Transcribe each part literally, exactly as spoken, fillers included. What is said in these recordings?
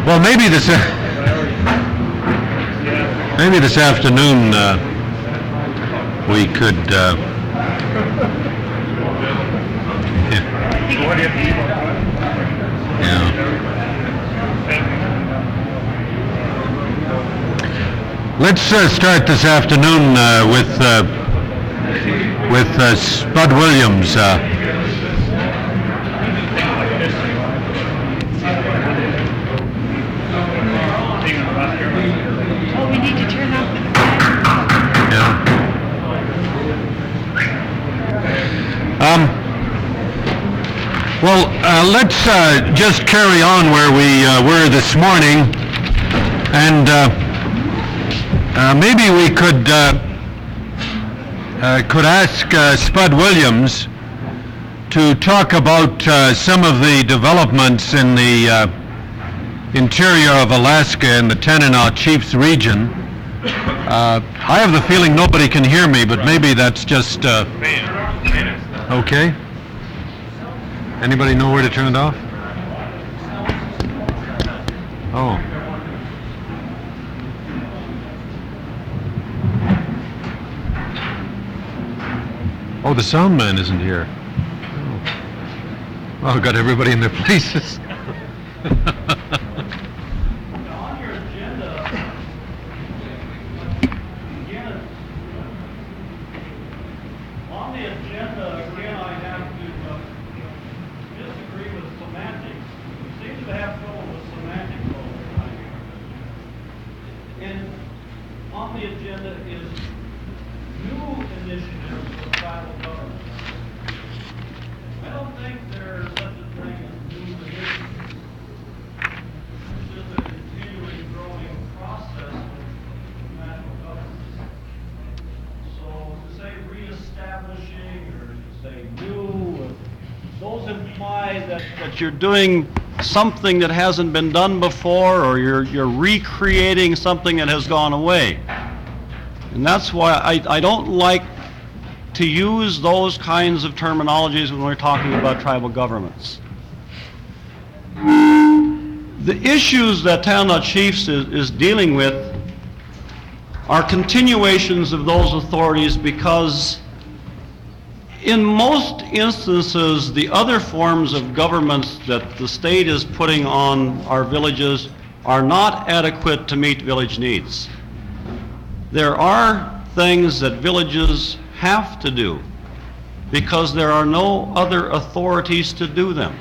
Well, maybe this, maybe this afternoon uh, we could, uh, yeah. Let's uh, start this afternoon uh, with uh, with uh, Spud Williams. Uh, Oh, we need to turn off the yeah. Um. Well, uh, let's uh, just carry on where we uh, were this morning, and uh, uh, maybe we could uh, uh, could ask uh, Spud Williams to talk about uh, some of the developments in the uh, interior of Alaska and the Tanana Chiefs region. Uh, I have the feeling nobody can hear me, but maybe that's just uh, okay. Anybody know where to turn it off? Oh. Oh, the sound man isn't here. Oh, oh got everybody in their places. You're doing something that hasn't been done before, or you're you're recreating something that has gone away. And that's why I, I don't like to use those kinds of terminologies when we're talking about tribal governments. The issues that Tanana Chiefs is, is dealing with are continuations of those authorities, because in most instances, the other forms of governments that the state is putting on our villages are not adequate to meet village needs. There are things that villages have to do because there are no other authorities to do them.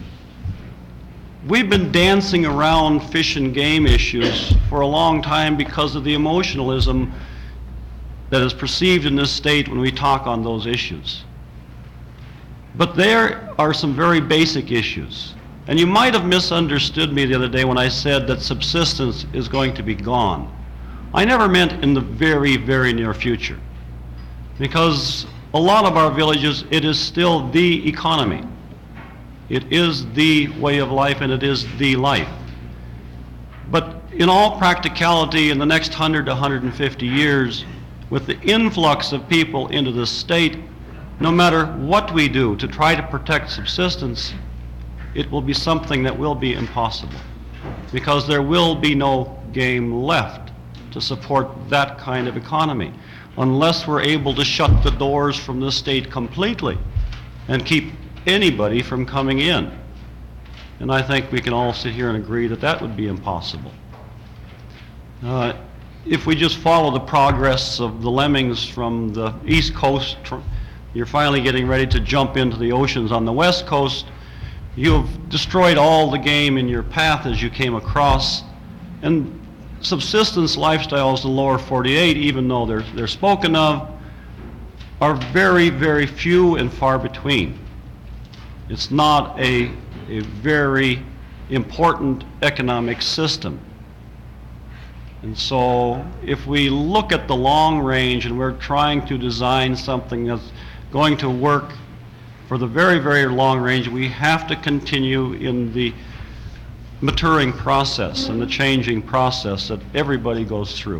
We've been dancing around fish and game issues for a long time because of the emotionalism that is perceived in this state when we talk on those issues. But there are some very basic issues. And you might have misunderstood me the other day when I said that subsistence is going to be gone. I never meant in the very, very near future. Because a lot of our villages, it is still the economy. It is the way of life, and it is the life. But in all practicality, in the next one hundred to one hundred fifty years, with the influx of people into the state, no matter what we do to try to protect subsistence, it will be something that will be impossible, because there will be no game left to support that kind of economy unless we're able to shut the doors from the state completely and keep anybody from coming in. And I think we can all sit here and agree that that would be impossible. Uh, if we just follow the progress of the lemmings from the East Coast, you're finally getting ready to jump into the oceans on the West Coast. You've destroyed all the game in your path as you came across. And subsistence lifestyles in the lower forty-eight, even though they're, they're spoken of, are very, very few and far between. It's not a, a very important economic system. And so if we look at the long range and we're trying to design something that's going to work for the very, very long range, we have to continue in the maturing process and the changing process that everybody goes through.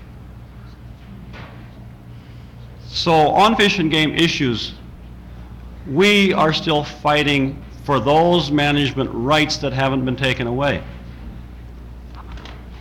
So on fish and game issues, we are still fighting for those management rights that haven't been taken away.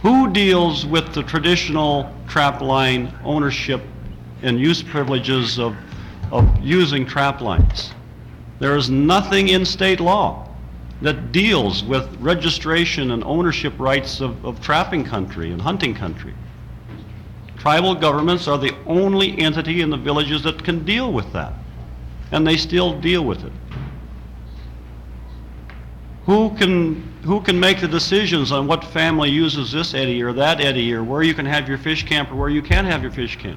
Who deals with the traditional trap line ownership and use privileges of, of using trap lines? There is nothing in state law that deals with registration and ownership rights of, of trapping country and hunting country. Tribal governments are the only entity in the villages that can deal with that, and they still deal with it. Who can, who can make the decisions on what family uses this eddy or that eddy, or where you can have your fish camp or where you can't have your fish camp?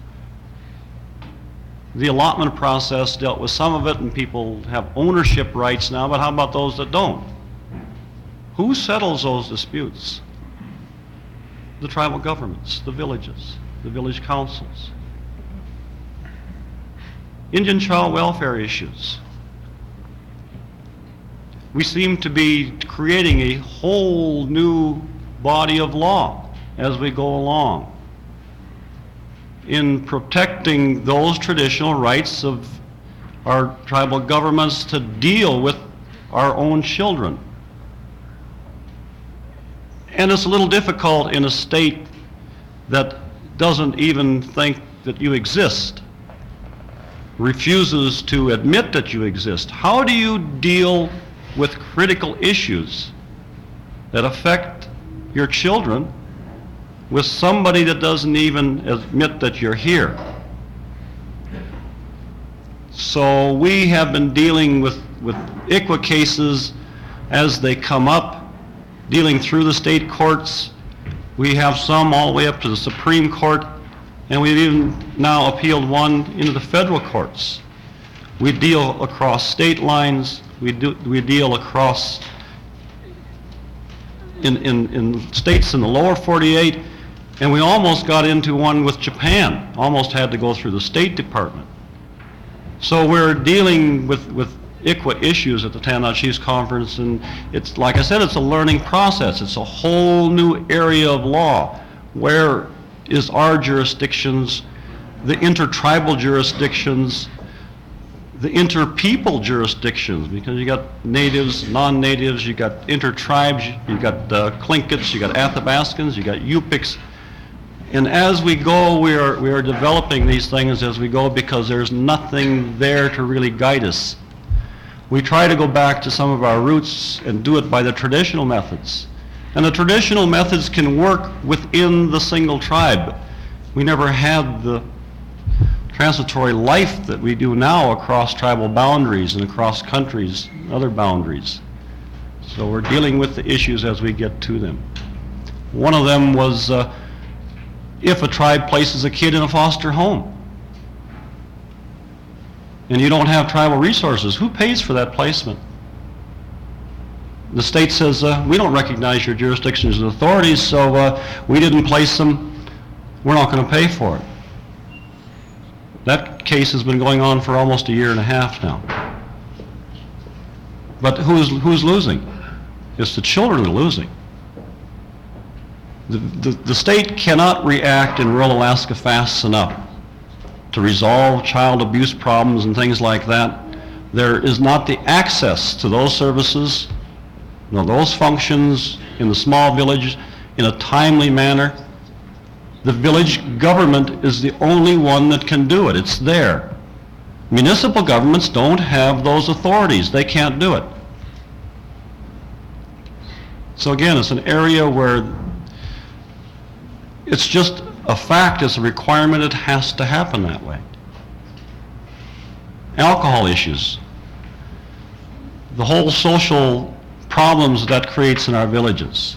The allotment process dealt with some of it, and people have ownership rights now, but how about those that don't? Who settles those disputes? The tribal governments, the villages, the village councils. Indian child welfare issues. We seem to be creating a whole new body of law as we go along in protecting those traditional rights of our tribal governments to deal with our own children. And it's a little difficult in a state that doesn't even think that you exist, refuses to admit that you exist. How do you deal with critical issues that affect your children with somebody that doesn't even admit that you're here? So we have been dealing with, with I C W A cases as they come up, dealing through the state courts. We have some all the way up to the Supreme Court, and we've even now appealed one into the federal courts. We deal across state lines. We do, we deal across in, in, in states in the lower forty-eight, and we almost got into one with Japan, almost had to go through the State Department. So we're dealing with, with I C W A issues at the Tanana Chiefs Conference, and it's, like I said, it's a learning process. It's a whole new area of law. Where is our jurisdictions, the intertribal jurisdictions, the interpeople jurisdictions, because you got natives, non-natives, you got intertribes, you got uh, Tlinkits, you got Athabascans, you got Yupiks. And as we go, we are, we are developing these things as we go, because there's nothing there to really guide us. We try to go back to some of our roots and do it by the traditional methods. And the traditional methods can work within the single tribe. We never had the transitory life that we do now across tribal boundaries and across countries, other boundaries. So we're dealing with the issues as we get to them. One of them was uh, if a tribe places a kid in a foster home and you don't have tribal resources, who pays for that placement? The state says, uh, we don't recognize your jurisdictions as authorities, so uh, we didn't place them, we're not going to pay for it. That case has been going on for almost a year and a half now. But who's, who's losing? It's the children that are losing. The, the, the state cannot react in rural Alaska fast enough to resolve child abuse problems and things like that. There is not the access to those services, no, those functions in the small village in a timely manner. The village government is the only one that can do it. It's there. Municipal governments don't have those authorities. They can't do it. So again, it's an area where it's just a fact, it's a requirement, it has to happen that way. Alcohol issues. The whole social problems that creates in our villages.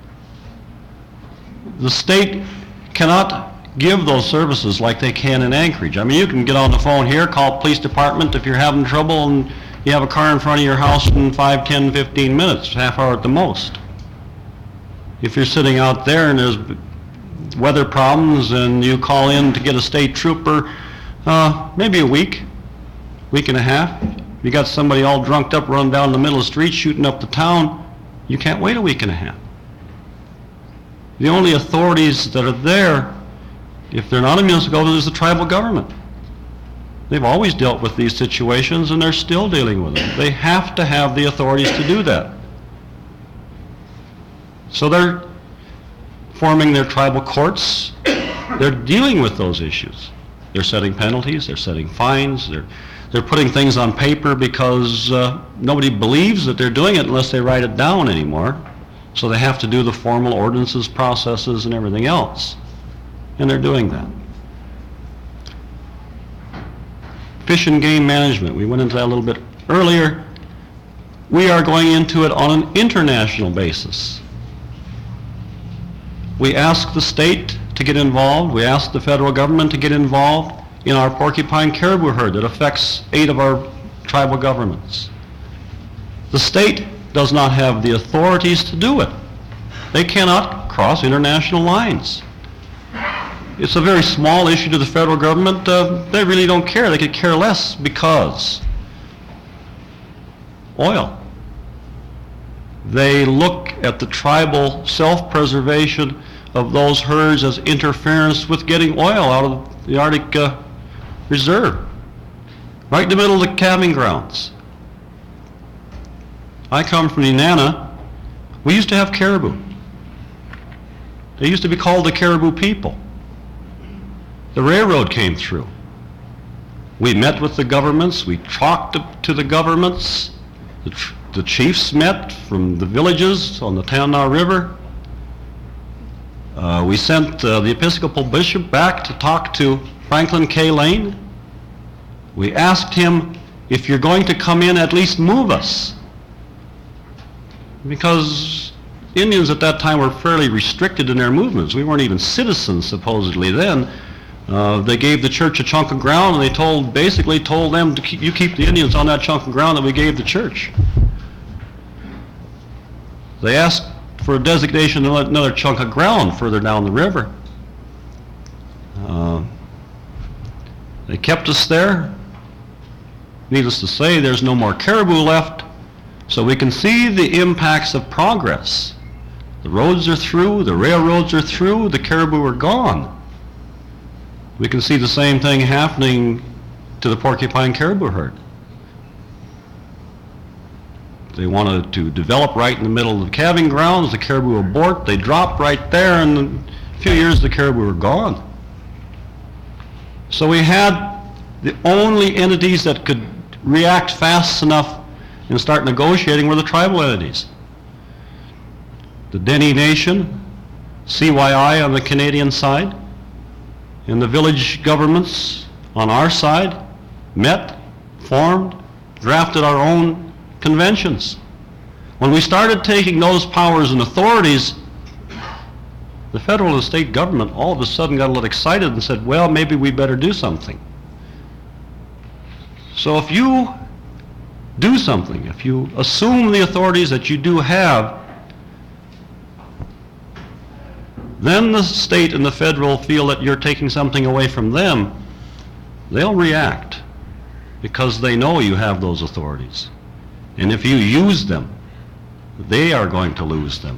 The state cannot give those services like they can in Anchorage. I mean, you can get on the phone here, call police department if you're having trouble, and you have a car in front of your house in five, ten, fifteen minutes, half hour at the most. If you're sitting out there and there's weather problems and you call in to get a state trooper, uh, maybe a week, week and a half. You got somebody all drunked up running down the middle of the street shooting up the town, you can't wait a week and a half. The only authorities that are there, if they're not a municipal government, is the tribal government. They've always dealt with these situations and they're still dealing with them. They have to have the authorities to do that. So they're, forming their tribal courts. They're dealing with those issues. They're setting penalties, they're setting fines, they're, they're putting things on paper because uh, nobody believes that they're doing it unless they write it down anymore. So they have to do the formal ordinances, processes, and everything else. And they're doing that. Fish and game management, we went into that a little bit earlier. We are going into it on an international basis. We ask the state to get involved. We ask the federal government to get involved in our porcupine caribou herd that affects eight of our tribal governments. The state does not have the authorities to do it. They cannot cross international lines. It's a very small issue to the federal government. Uh, they really don't care. They could care less because oil. They look at the tribal self-preservation of those herds as interference with getting oil out of the Arctic uh, Reserve, right in the middle of the calving grounds. I come from Nenana. We used to have caribou. They used to be called the Caribou People. The railroad came through. We met with the governments. We talked to the governments. The, tr the chiefs met from the villages on the Tanana River. Uh, we sent uh, the Episcopal bishop back to talk to Franklin K. Lane. We asked him, if you're going to come in, at least move us. Because Indians at that time were fairly restricted in their movements. We weren't even citizens, supposedly, then. Uh, they gave the church a chunk of ground, and they told, basically told them, to keep, you keep the Indians on that chunk of ground that we gave the church. They asked for a designation of another chunk of ground further down the river. Uh, they kept us there. Needless to say, there's no more caribou left, so we can see the impacts of progress. The roads are through, the railroads are through, the caribou are gone. We can see the same thing happening to the porcupine caribou herd. They wanted to develop right in the middle of the calving grounds. The caribou abort. They dropped right there, and in a few years the caribou were gone. So we had the only entities that could react fast enough and start negotiating were the tribal entities. The Dene Nation, C Y I on the Canadian side, and the village governments on our side met, formed, drafted our own conventions. When we started taking those powers and authorities, the federal and state government all of a sudden got a little excited and said, well, maybe we better do something. So if you do something, if you assume the authorities that you do have, then the state and the federal feel that you're taking something away from them, they'll react because they know you have those authorities. And if you use them, they are going to lose them.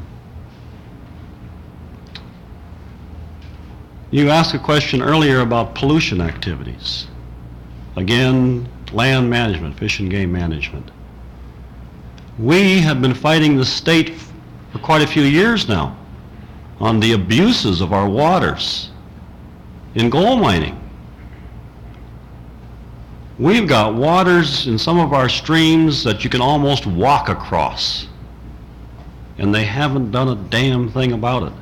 You asked a question earlier about pollution activities. Again, land management, fish and game management. We have been fighting the state for quite a few years now on the abuses of our waters in gold mining. We've got waters in some of our streams that you can almost walk across, and they haven't done a damn thing about it.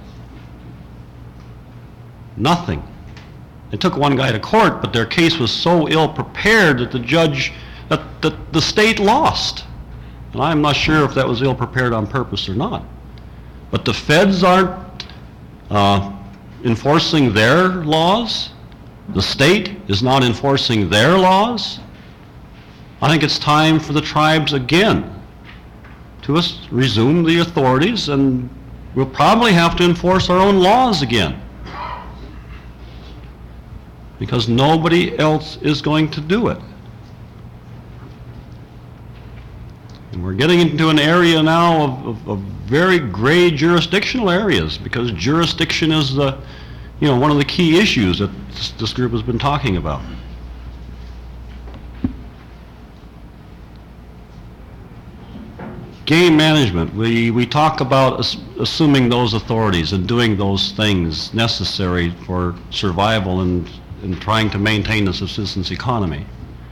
Nothing. They took one guy to court, but their case was so ill prepared that the judge, that, that the state lost. And I'm not sure if that was ill prepared on purpose or not. But the feds aren't uh, enforcing their laws. The state is not enforcing their laws. I think it's time for the tribes again to us resume the authorities, and we'll probably have to enforce our own laws again, because nobody else is going to do it. And we're getting into an area now of, of, of very gray jurisdictional areas, because jurisdiction is the, you know, one of the key issues that this, this group has been talking about. Game management, we, we talk about as, assuming those authorities and doing those things necessary for survival and, and trying to maintain the subsistence economy.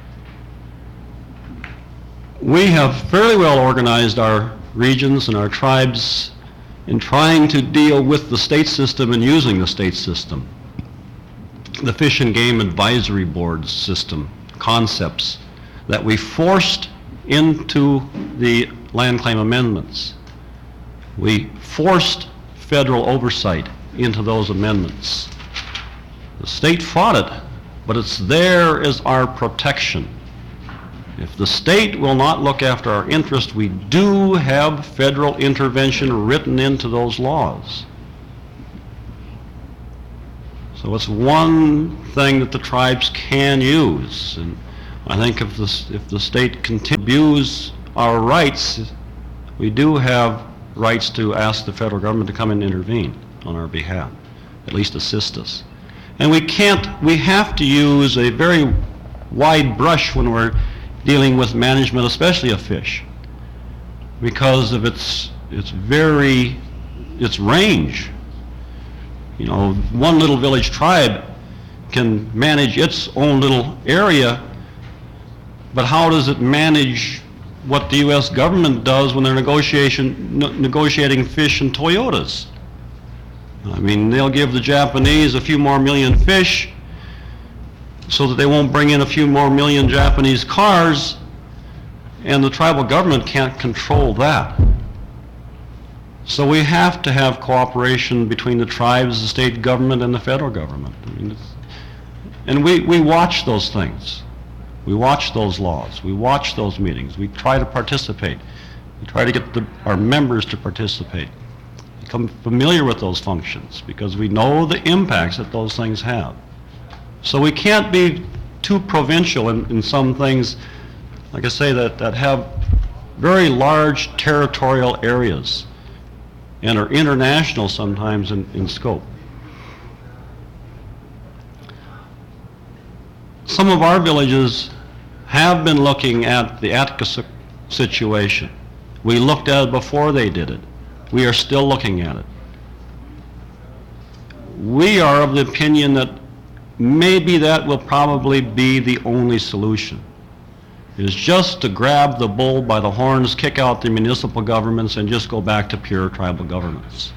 We have fairly well organized our regions and our tribes in trying to deal with the state system and using the state system. The Fish and Game Advisory Board system, concepts that we forced into the land claim amendments. We forced federal oversight into those amendments. The state fought it, but it's there as our protection. If the state will not look after our interest, we do have federal intervention written into those laws. So it's one thing that the tribes can use. And I think if the, if the state continues to abuse our rights, we do have rights to ask the federal government to come and intervene on our behalf, at least assist us. And we can't, we have to use a very wide brush when we're dealing with management, especially of fish, because of its, its very, its range. You know, one little village tribe can manage its own little area, but how does it manage what the U S government does when they're negotiation, ne- negotiating fish and Toyotas? I mean, they'll give the Japanese a few more million fish so that they won't bring in a few more million Japanese cars, and the tribal government can't control that. So we have to have cooperation between the tribes, the state government, and the federal government. I mean, it's, and we, we watch those things. We watch those laws. We watch those meetings. We try to participate. We try to get the, our members to participate, become familiar with those functions, because we know the impacts that those things have. So we can't be too provincial in, in some things, like I say, that, that have very large territorial areas and are international sometimes in, in scope. Some of our villages have been looking at the Attica situation. We looked at it before they did it. We are still looking at it. We are of the opinion that maybe that will probably be the only solution. It is just to grab the bull by the horns, kick out the municipal governments, and just go back to pure tribal governments.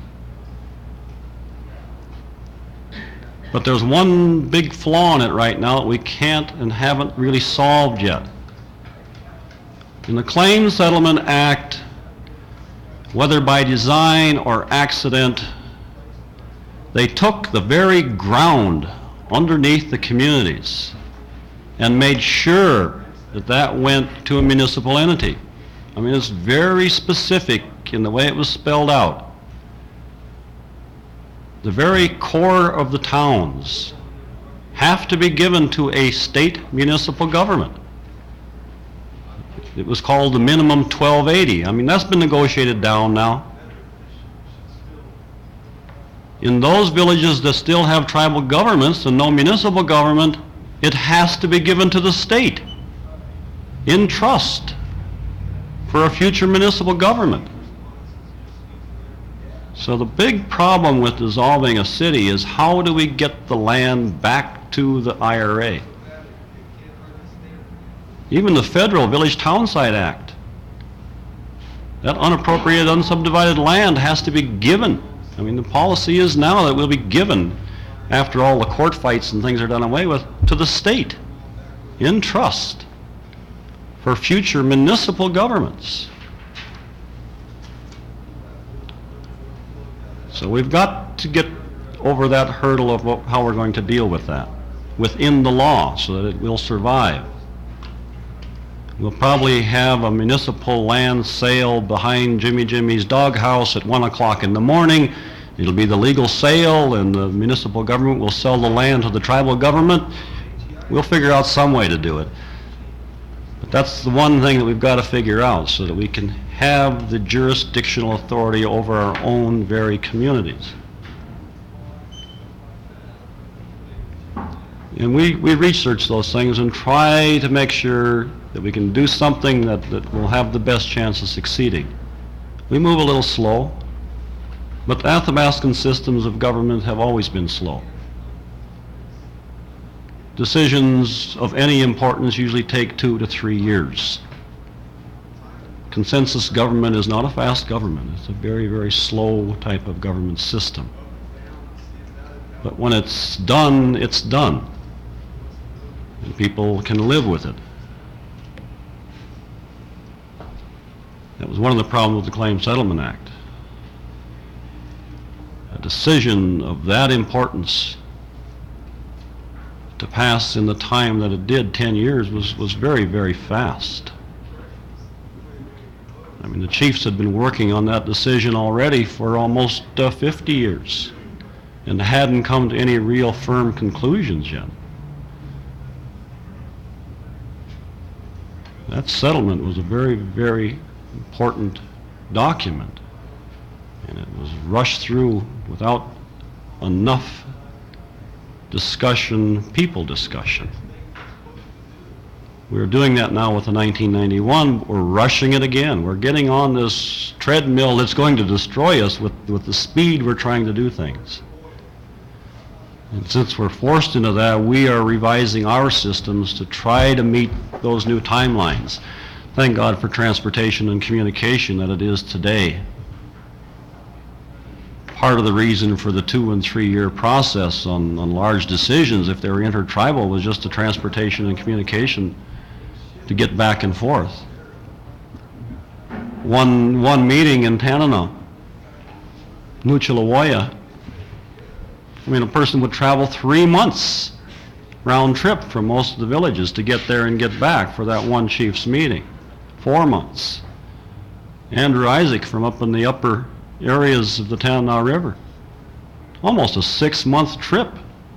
But there's one big flaw in it right now that we can't and haven't really solved yet. In the Claims Settlement Act, whether by design or accident, they took the very ground underneath the communities and made sure that that went to a municipal entity. I mean, it's very specific in the way it was spelled out. The very core of the towns have to be given to a state municipal government. It was called the minimum twelve eighty. I mean, that's been negotiated down now. In those villages that still have tribal governments and no municipal government, it has to be given to the state in trust for a future municipal government. So the big problem with dissolving a city is, how do we get the land back to the I R A? Even the federal Village Townsite Act, that unappropriated, unsubdivided land has to be given. I mean, the policy is now that it will be given, after all the court fights and things are done away with, to the state in trust for future municipal governments. So we've got to get over that hurdle of what, how we're going to deal with that within the law so that it will survive. We'll probably have a municipal land sale behind Jimmy Jimmy's doghouse at one o'clock in the morning. It'll be the legal sale, and the municipal government will sell the land to the tribal government. We'll figure out some way to do it. But that's the one thing that we've got to figure out, so that we can have the jurisdictional authority over our own very communities. And we, we research those things and try to make sure that we can do something that, that will have the best chance of succeeding. We move a little slow, but the Athabascan systems of government have always been slow. Decisions of any importance usually take two to three years. Consensus government is not a fast government. It's a very, very slow type of government system. But when it's done, it's done. And people can live with it. That was one of the problems with the Claims Settlement Act. A decision of that importance to pass in the time that it did, ten years, was, was very, very fast. I mean, the chiefs had been working on that decision already for almost uh, fifty years and hadn't come to any real firm conclusions yet. That settlement was a very, very important document, and it was rushed through without enough discussion, people discussion. We're doing that now with the nineteen ninety-one. We're rushing it again. We're getting on this treadmill that's going to destroy us with, with the speed we're trying to do things. And since we're forced into that, we are revising our systems to try to meet those new timelines. Thank God for transportation and communication that it is today. Part of the reason for the two and three year process on, on large decisions, if they were intertribal, was just the transportation and communication to get back and forth. One, one meeting in Tanana, Nuchalawoya, I mean, a person would travel three months round trip from most of the villages to get there and get back for that one chief's meeting. Four months. Andrew Isaac from up in the upper areas of the Tanana River. Almost a six-month trip.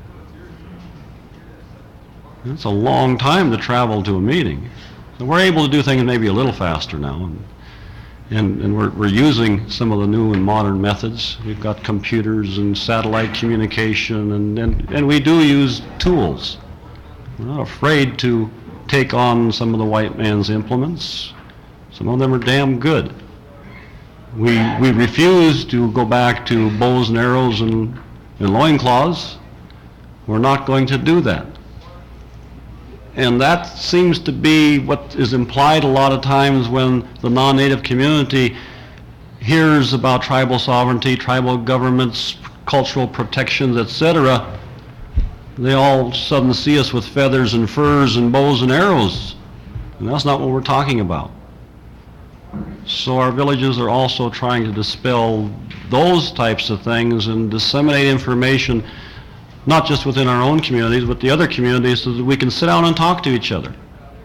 It's a long time to travel to a meeting. So we're able to do things maybe a little faster now, and, and, and we're, we're using some of the new and modern methods. We've got computers and satellite communication, and, and, and we do use tools. We're not afraid to take on some of the white man's implements. Some of them are damn good. We, we refuse to go back to bows and arrows and, and loincloths. We're not going to do that. And that seems to be what is implied a lot of times when the non-native community hears about tribal sovereignty, tribal governments, cultural protections, et cetera. They all of a sudden see us with feathers and furs and bows and arrows. And that's not what we're talking about. So our villages are also trying to dispel those types of things and disseminate information, not just within our own communities, but the other communities, so that we can sit down and talk to each other.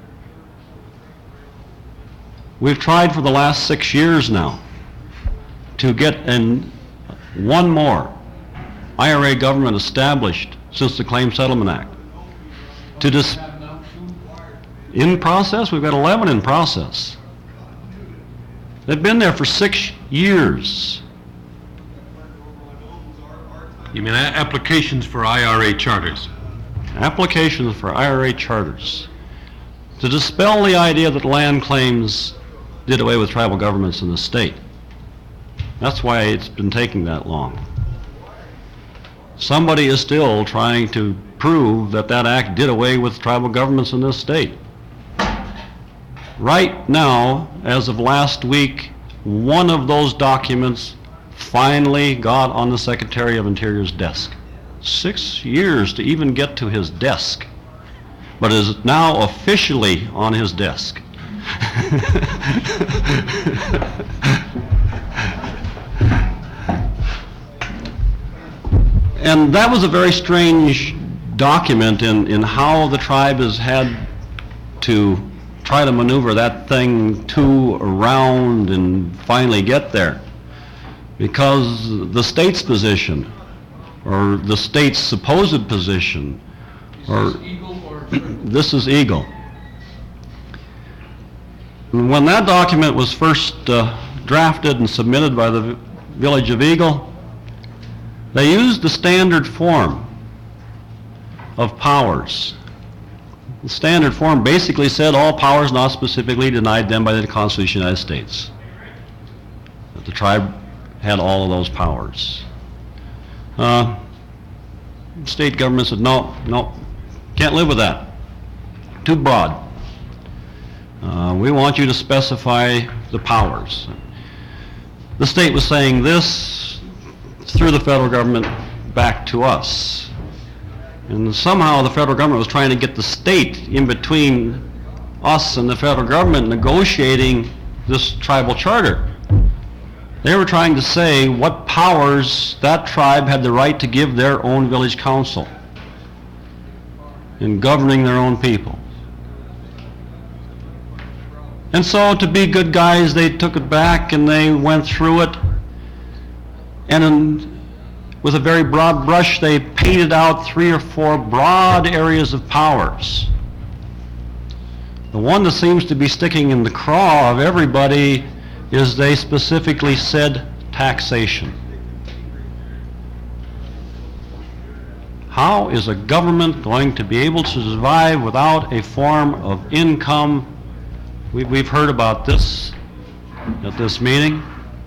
We've tried for the last six years now to get an, one more I R A government established since the Claims Settlement Act. To dis- in process, we've got eleven in process. They've been there for six years. You mean a- applications for I R A charters? Applications for I R A charters. To dispel the idea that land claims did away with tribal governments in the state. That's why it's been taking that long. Somebody is still trying to prove that that act did away with tribal governments in this state. Right now, as of last week, one of those documents finally got on the Secretary of Interior's desk. Six years to even get to his desk, but is now officially on his desk. And that was a very strange document in, in how the tribe has had to try to maneuver that thing to, around, and finally get there. Because the state's position, or the state's supposed position, or this is Eagle. And when that document was first uh, drafted and submitted by the village of Eagle, they used the standard form of powers. The standard form basically said all powers not specifically denied them by the Constitution of the United States. that the tribe had all of those powers. Uh, state government said, no, no, can't live with that. Too broad. Uh, we want you to specify the powers. The state was saying this through the federal government back to us. And somehow the federal government was trying to get the state in between us and the federal government negotiating this tribal charter. They were trying to say what powers that tribe had the right to give their own village council in governing their own people. And so, to be good guys, they took it back and they went through it, and in, with a very broad brush, they painted out three or four broad areas of powers. The one that seems to be sticking in the craw of everybody is they specifically said taxation. How is a government going to be able to survive without a form of income? We, we've heard about this at this meeting.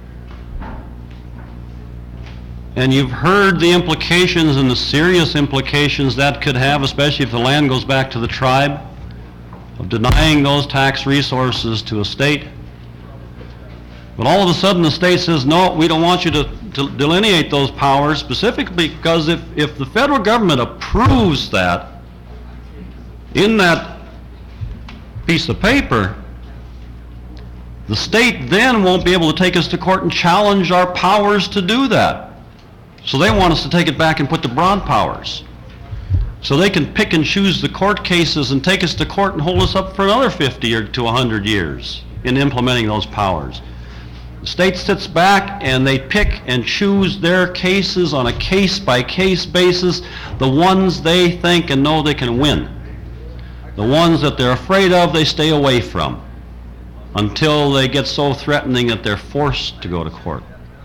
And you've heard the implications and the serious implications that could have, especially if the land goes back to the tribe, of denying those tax resources to a state. But all of a sudden the state says, no, we don't want you to, to delineate those powers, specifically because if, if the federal government approves that in that piece of paper, the state then won't be able to take us to court and challenge our powers to do that. So they want us to take it back and put the broad powers. So they can pick and choose the court cases and take us to court and hold us up for another fifty or to one hundred years in implementing those powers. The state sits back and they pick and choose their cases on a case-by-case basis, the ones they think and know they can win. The ones that they're afraid of, they stay away from until they get so threatening that they're forced to go to court.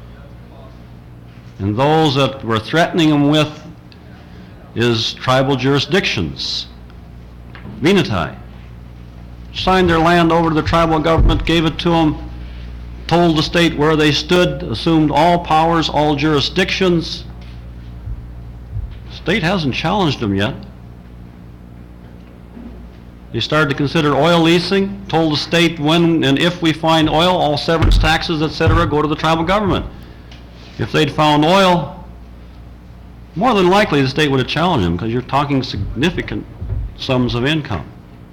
And those that we're threatening them with is tribal jurisdictions. Venati signed their land over to the tribal government, gave it to them, told the state where they stood, assumed all powers, all jurisdictions. The state hasn't challenged them yet. They started to consider oil leasing, told the state when and if we find oil, all severance taxes, et cetera, go to the tribal government. If they'd found oil, more than likely the state would have challenged them, because you're talking significant sums of income.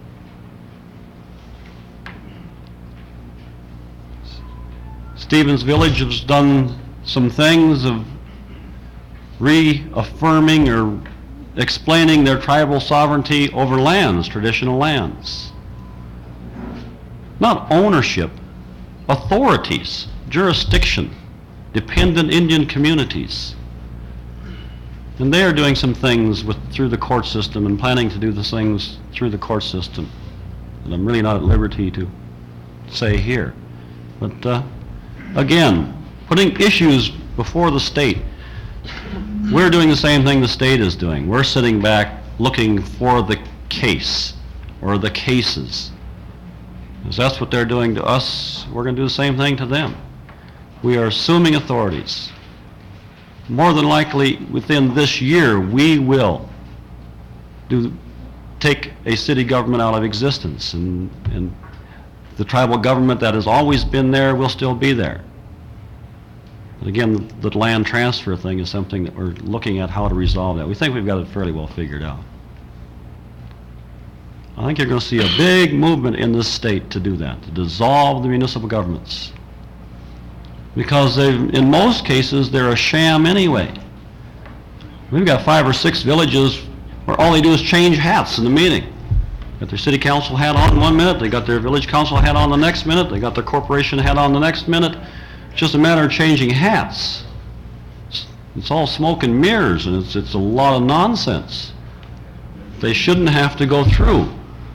Stevens Village has done some things of reaffirming or explaining their tribal sovereignty over lands, traditional lands. Not ownership, authorities, jurisdiction, dependent Indian communities. And they are doing some things with, through the court system and planning to do the things through the court system that I'm really not at liberty to say here. But uh, again, putting issues before the state. We're doing the same thing the state is doing. We're sitting back looking for the case or the cases. Because that's what they're doing to us, we're going to do the same thing to them. We are assuming authorities. More than likely, within this year, we will do, take a city government out of existence, and, and the tribal government that has always been there will still be there. But again, the, the land transfer thing is something that we're looking at how to resolve that. We think we've got it fairly well figured out. I think you're going to see a big movement in this state to do that, to dissolve the municipal governments. Because in most cases, they're a sham anyway. We've got five or six villages where all they do is change hats in the meeting. Got their city council hat on one minute, they got their village council hat on the next minute, they got their corporation hat on the next minute. It's just a matter of changing hats. It's, it's all smoke and mirrors, and it's, it's a lot of nonsense. They shouldn't have to go through.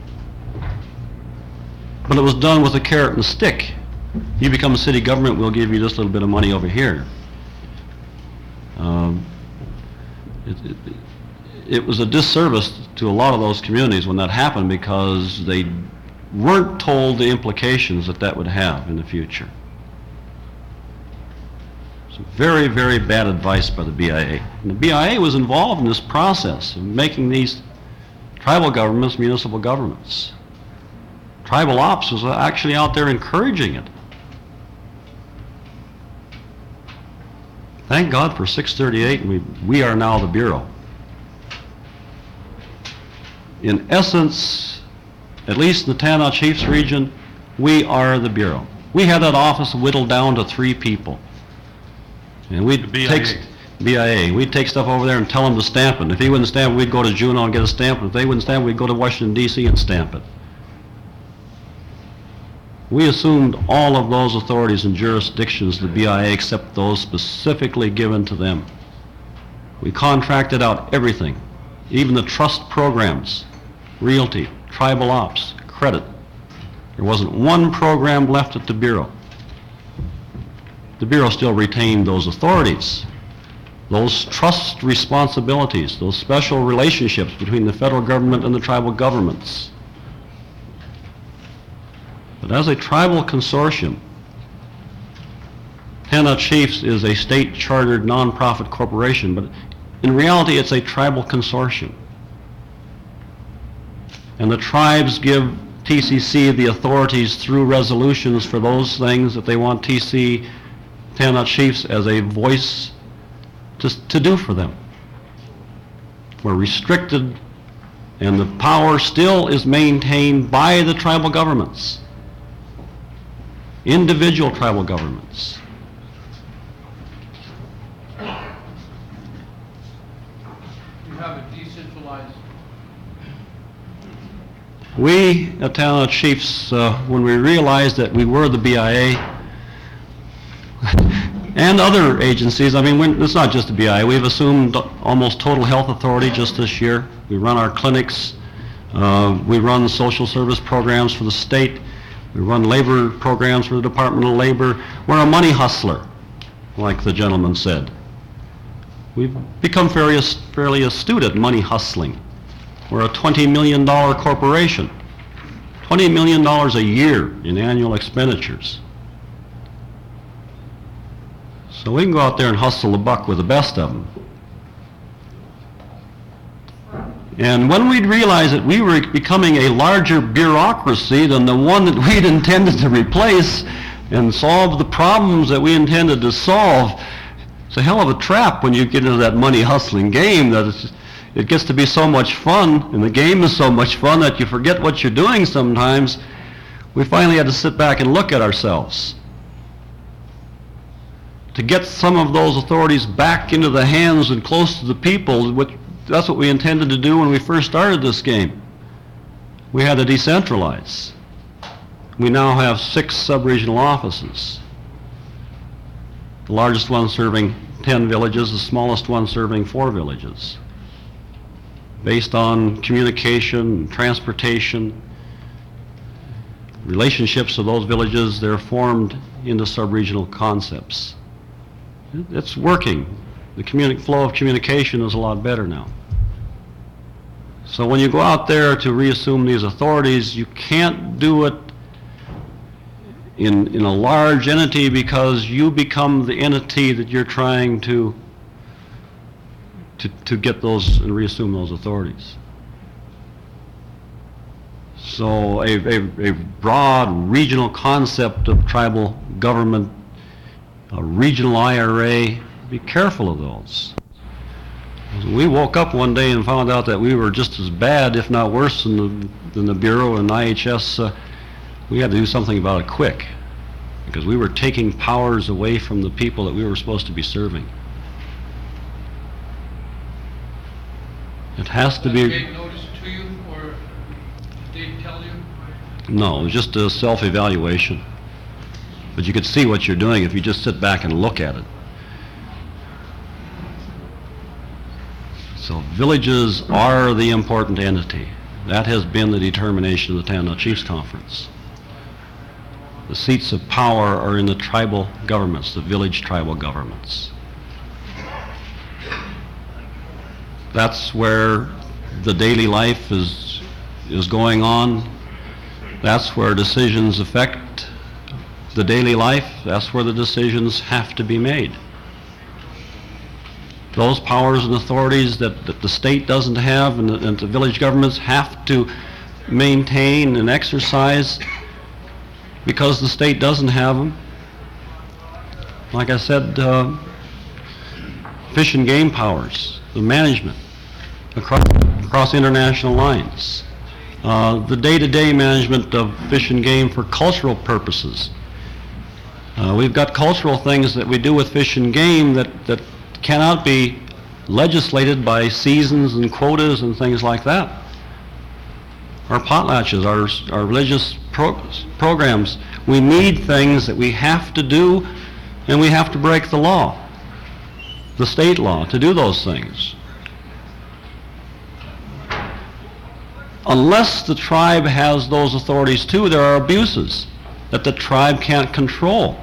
But it was done with a carrot and stick. You become a city government, we'll give you this little bit of money over here. Um, it, it, it was a disservice to a lot of those communities when that happened, because they weren't told the implications that that would have in the future. Some very, very bad advice by the B I A. And the B I A was involved in this process of making these tribal governments municipal governments. Tribal Ops was actually out there encouraging it. Thank God for six thirty-eight, and we, we are now the Bureau. In essence, at least in the Tanana Chiefs region, we are the Bureau. We had that office whittled down to three people. And we'd B I A. take, B I A, we'd take stuff over there and tell them to stamp it. If he wouldn't stamp it, we'd go to Juneau and get a stamp. If they wouldn't stamp it, we'd go to Washington, D C and stamp it. We assumed all of those authorities and jurisdictions, the B I A, except those specifically given to them. We contracted out everything, even the trust programs, realty, tribal ops, credit. There wasn't one program left at the Bureau. The Bureau still retained those authorities, those trust responsibilities, those special relationships between the federal government and the tribal governments. But as a tribal consortium, Tanana Chiefs is a state-chartered nonprofit corporation, but in reality it's a tribal consortium. And the tribes give T C C the authorities through resolutions for those things that they want T C, Tanana Chiefs, as a voice to, to do for them. We're restricted, and the power still is maintained by the tribal governments. Individual tribal governments. You have a decentralized. We at Tanana Chiefs, uh, when we realized that we were the B I A, and other agencies, I mean, when, it's not just the B I A, we've assumed almost total health authority just this year. We run our clinics, uh, we run social service programs for the state, we run labor programs for the Department of Labor. We're a money hustler, like the gentleman said. We've become fairly, fairly astute at money hustling. We're a twenty million dollar corporation, twenty million dollars a year in annual expenditures. So we can go out there and hustle the buck with the best of them. And when we'd realized that we were becoming a larger bureaucracy than the one that we'd intended to replace and solve the problems that we intended to solve, it's a hell of a trap when you get into that money hustling game, that it's, it gets to be so much fun, and the game is so much fun that you forget what you're doing sometimes. We finally had to sit back and look at ourselves. To get some of those authorities back into the hands and close to the people, which, that's what we intended to do when we first started this game. We had to decentralize. We now have six sub-regional offices. The largest one serving ten villages, the smallest one serving four villages. Based on communication, transportation, relationships of those villages, they're formed into sub-regional concepts. It's working. The communi- flow of communication is a lot better now. So when you go out there to reassume these authorities, you can't do it in, in a large entity, because you become the entity that you're trying to, to, to get those and reassume those authorities. So a, a, a broad regional concept of tribal government, a regional I R A, be careful of those. We woke up one day and found out that we were just as bad, if not worse, than the, than the Bureau and I H S. Uh, we had to do something about it quick, because we were taking powers away from the people that we were supposed to be serving. It has to Did be... they notice to you, or did they tell you? No, it was just a self-evaluation. But you could see what you're doing if you just sit back and look at it. So villages are the important entity. That has been the determination of the Tanana Chiefs Conference. The seats of power are in the tribal governments, the village tribal governments. That's where the daily life is, is going on. That's where decisions affect the daily life. That's where the decisions have to be made. those powers and authorities that, that the state doesn't have and the, and the village governments have to maintain and exercise because the state doesn't have them. Like I said, uh, fish and game powers, the management across, across international lines, uh, the day-to-day management of fish and game for cultural purposes. Uh, we've got cultural things that we do with fish and game that, that cannot be legislated by seasons and quotas and things like that. Our potlatches, our, our religious pro programs, we need things that we have to do, and we have to break the law, the state law, to do those things. Unless the tribe has those authorities too, there are abuses that the tribe can't control.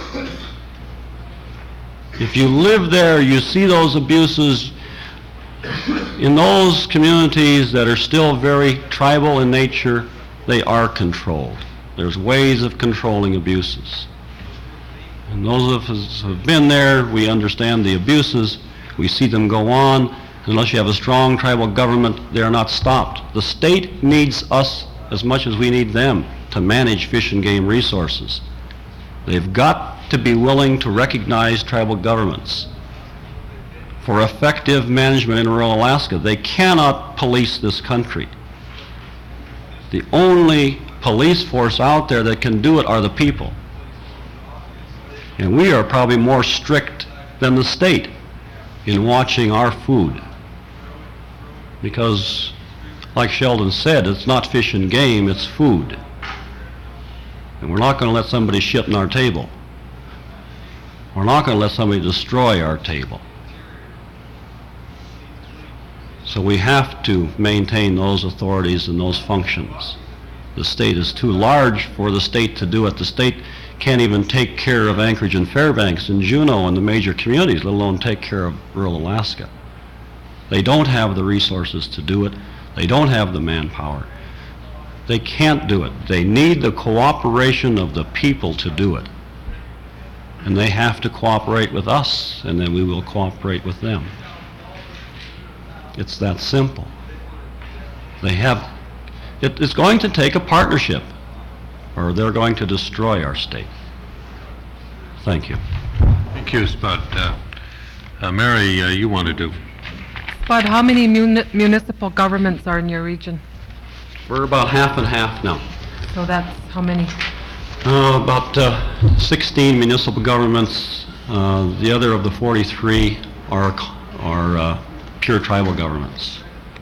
If you live there, you see those abuses in those communities that are still very tribal in nature. They are controlled. There's ways of controlling abuses. And those of us who have been there, we understand the abuses. We see them go on. Unless you have a strong tribal government, they are not stopped. The state needs us as much as we need them to manage fish and game resources. They've got to be willing to recognize tribal governments for effective management in rural Alaska. They cannot police this country. The only police force out there that can do it are the people. And we are probably more strict than the state in watching our food. Because, like Sheldon said, it's not fish and game, it's food. And we're not going to let somebody shit on our table. We're not going to let somebody destroy our table. So we have to maintain those authorities and those functions. The state is too large for the state to do it. The state can't even take care of Anchorage and Fairbanks and Juneau and the major communities, let alone take care of rural Alaska. They don't have the resources to do it. They don't have the manpower. They can't do it. They need the cooperation of the people to do it. And they have to cooperate with us, and then we will cooperate with them. It's that simple. They have, it, it's going to take a partnership, or they're going to destroy our state. Thank you. Thank you, Spud. Uh, uh, Mary, uh, you wanted to. But how many muni municipal governments are in your region? We're about half and half now. So that's how many? Uh, about uh, sixteen municipal governments. Uh, the other of the forty-three are, are uh, pure tribal governments.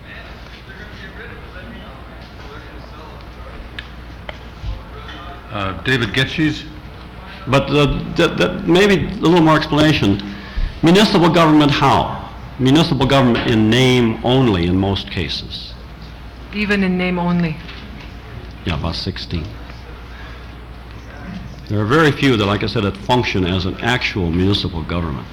Uh, David Getschys? But uh, th th maybe a little more explanation. Municipal government how? Municipal government in name only in most cases. Even in name only? Yeah, about sixteen. There are very few that, like I said, that function as an actual municipal government.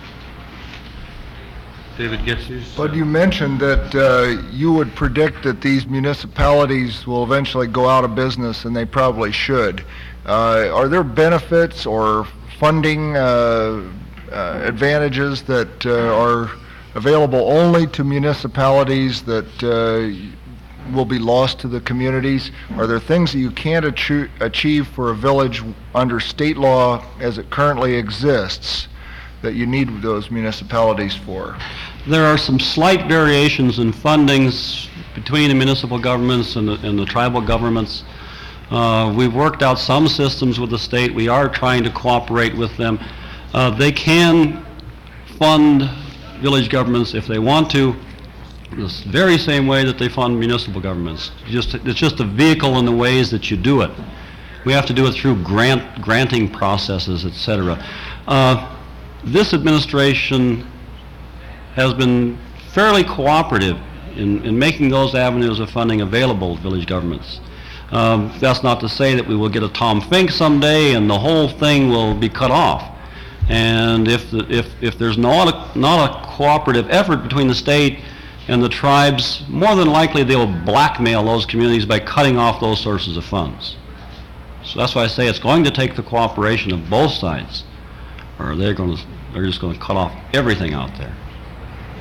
David Getschys? But you mentioned that uh, you would predict that these municipalities will eventually go out of business, and they probably should. Uh, are there benefits or funding uh, uh, advantages that uh, are available only to municipalities that uh, will be lost to the communities? Are there things that you can't achi achieve for a village under state law as it currently exists that you need those municipalities for? There are some slight variations in fundings between the municipal governments and the, and the tribal governments. Uh, we've worked out some systems with the state. We are trying to cooperate with them. Uh, they can fund village governments if they want to, the very same way that they fund municipal governments. Just, it's just a vehicle in the ways that you do it. We have to do it through grant, granting processes, et cetera. Uh, this administration has been fairly cooperative in, in making those avenues of funding available to village governments. Um, that's not to say that we will get a Tom Fink someday and the whole thing will be cut off. And if, the, if, if there's not a, not a cooperative effort between the state and the tribes, more than likely they will blackmail those communities by cutting off those sources of funds. So that's why I say it's going to take the cooperation of both sides, or they're going to, they're just going to cut off everything out there.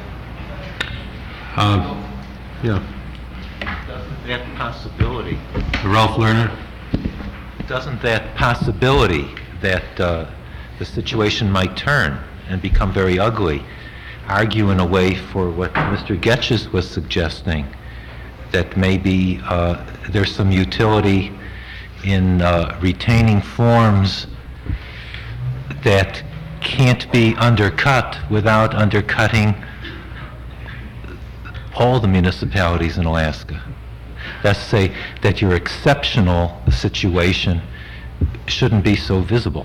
Uh, Yeah, Doesn't that possibility, Ralph Lerner? doesn't that possibility that uh, the situation might turn and become very ugly, argue in a way for what Mister Getches was suggesting, that maybe uh, there's some utility in uh, retaining forms that can't be undercut without undercutting all the municipalities in Alaska. That's to say that your exceptional situation shouldn't be so visible.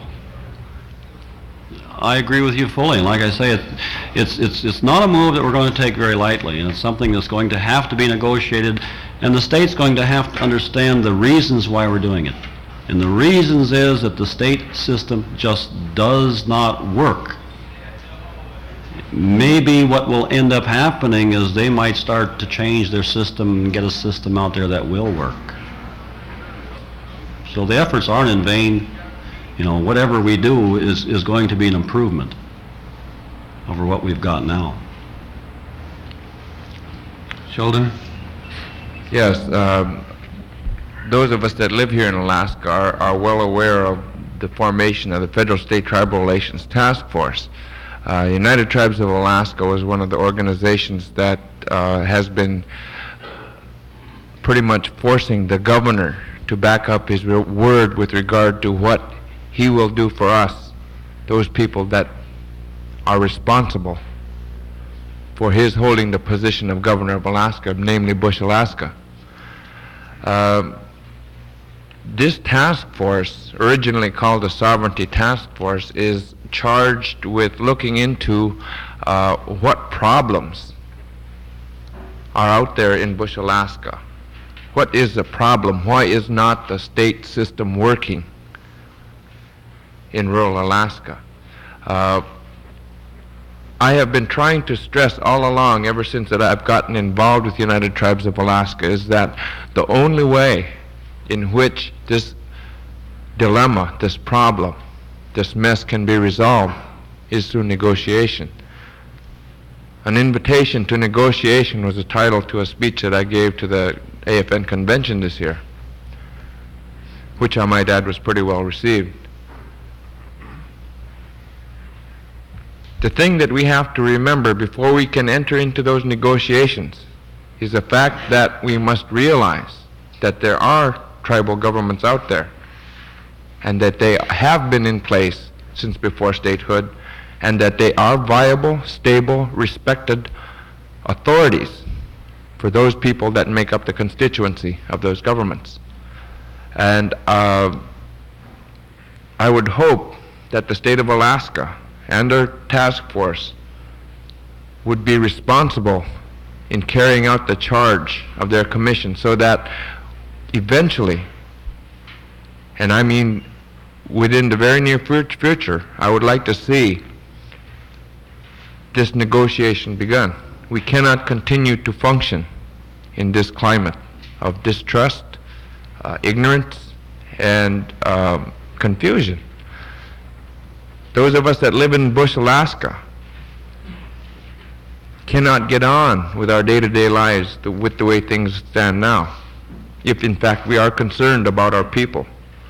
I agree with you fully, and like I say, it, it's, it's, it's not a move that we're going to take very lightly, and it's something that's going to have to be negotiated, and the state's going to have to understand the reasons why we're doing it. And the reasons is that the state system just does not work. Maybe what will end up happening is they might start to change their system and get a system out there that will work. So the efforts aren't in vain. You know, whatever we do is, is going to be an improvement over what we've got now. Sheldon? Yes, um, those of us that live here in Alaska are, are well aware of the formation of the Federal State Tribal Relations Task Force. Uh, United Tribes of Alaska was one of the organizations that uh, has been pretty much forcing the governor to back up his re- word with regard to what he will do for us, those people that are responsible for his holding the position of governor of Alaska, namely Bush, Alaska. Uh, this task force, originally called the Sovereignty Task Force, is charged with looking into uh, what problems are out there in Bush, Alaska. What is the problem? Why is not the state system working in rural Alaska? Uh, I have been trying to stress all along, ever since that I've gotten involved with United Tribes of Alaska, is that the only way in which this dilemma, this problem, this mess can be resolved is through negotiation. An invitation to negotiation was the title to a speech that I gave to the A F N convention this year, which I might add was pretty well received. The thing that we have to remember before we can enter into those negotiations is the fact that we must realize that there are tribal governments out there, and that they have been in place since before statehood, and that they are viable, stable, respected authorities for those people that make up the constituency of those governments. And uh, I would hope that the state of Alaska and their task force would be responsible in carrying out the charge of their commission, so that eventually, and I mean within the very near future, I would like to see this negotiation begun. We cannot continue to function in this climate of distrust, uh, ignorance, and um, confusion. Those of us that live in Bush, Alaska, cannot get on with our day-to-day lives the, with the way things stand now, if in fact we are concerned about our people.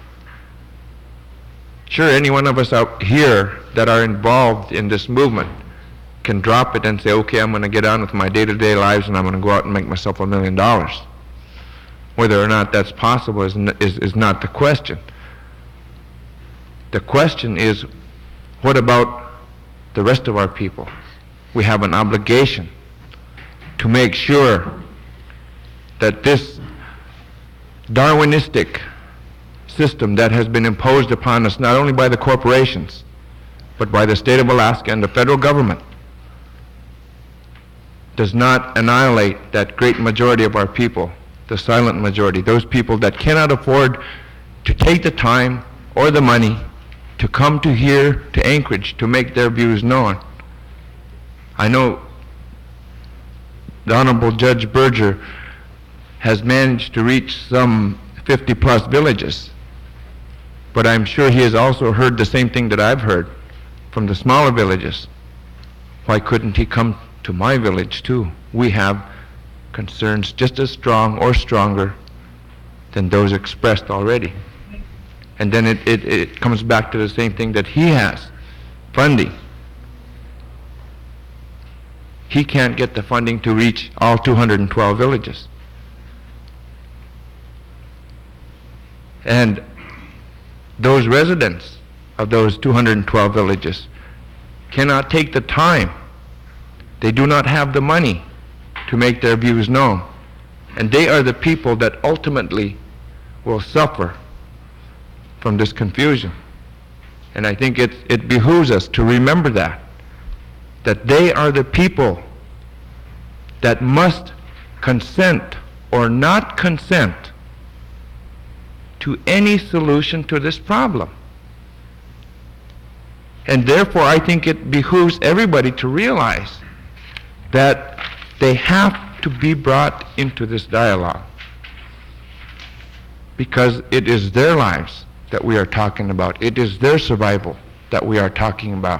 Sure, any one of us out here that are involved in this movement can drop it and say, okay, I'm going to get on with my day-to-day lives and I'm going to go out and make myself a million dollars. Whether or not that's possible is, n- is, is not the question. The question is, what about the rest of our people? We have an obligation to make sure that this Darwinistic system that has been imposed upon us not only by the corporations, but by the state of Alaska and the federal government, does not annihilate that great majority of our people, the silent majority, those people that cannot afford to take the time or the money to come to here, to Anchorage, to make their views known. I know the Honorable Judge Berger has managed to reach some fifty plus villages, but I'm sure he has also heard the same thing that I've heard from the smaller villages. Why couldn't he come to my village too. We have concerns just as strong or stronger than those expressed already. And then it, it, it comes back to the same thing that he has, funding. He can't get the funding to reach all two hundred twelve villages. And those residents of those two hundred twelve villages cannot take the time. They do not have the money to make their views known. And they are the people that ultimately will suffer from this confusion. And I think it, it behooves us to remember that, that they are the people that must consent or not consent to any solution to this problem. And therefore, I think it behooves everybody to realize that they have to be brought into this dialogue, because it is their lives that we are talking about. It is their survival that we are talking about.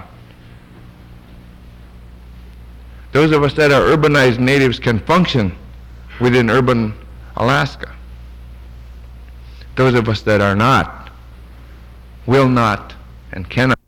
Those of us that are urbanized natives can function within urban Alaska. Those of us that are not will not and cannot.